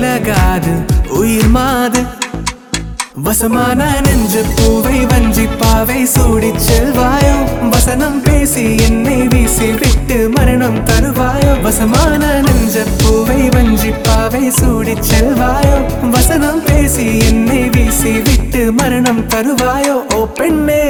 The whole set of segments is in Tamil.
விலகாது உயிர் மாது வசமான நெஞ்ச பூவை வஞ்சி பாவை சூடிச் செல்வாயோ வசனம் பேசி என்னை வீசி விட்டு மரணம் தருவாயோ வசமான நெஞ்ச பூவை வஞ்சி பாவை சூடிச் செல்வாயோ வசனம் பேசி என்னை வீசி விட்டு மரணம் தருவாயோ ஓ பெண்ணே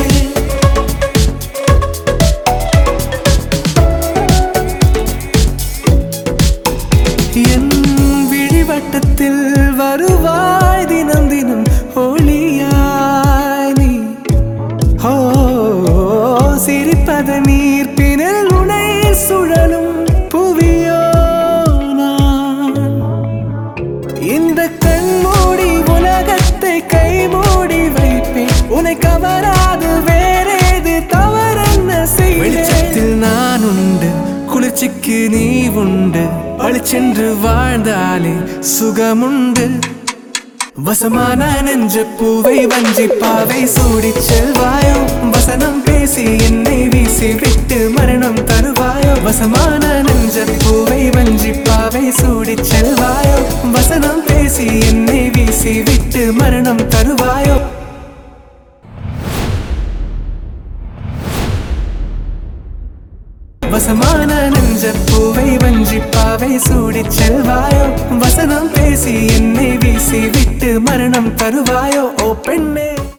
என் விழிவட்டத்தில் வருவாய் தினம் தினம் ஒளியாய் நீ ஹோ சிரிப்பத நீர்ப்பினில் உனை சுழலும் புவியோ நான் இந்த கண்மூடி உலகத்தை கை மூடி வைப்பேன் உன்னை கவராது வேறேது தவறென்ன செய்ய வெளிச்சத்தில் நான் உண்டு குளிர்ச்சிக்கு நீ உண்டு பழிச்சென்று வாழ்ந்தாலே சுகமுண்டு வசமான நெஞ்ச பூவை வஞ்சி பாவை சூடிச் செல்வாயோ வசனம் பேசி என்னை வீசி விட்டு மரணம் தருவாயோ வசமான நெஞ்ச பூவை வஞ்சி பாவை சூடிச் செல்வாயோ வசனம் பேசி என்னை வீசி விட்டு மரணம் தருவாயோ வசமான நெஞ்ச பூவை வஞ்சி பாவை சூடிச் செல்வாயோ வசனம் பேசி என்னை வீசி விட்டு மரணம் தருவாயோ ஓ பெண்ணே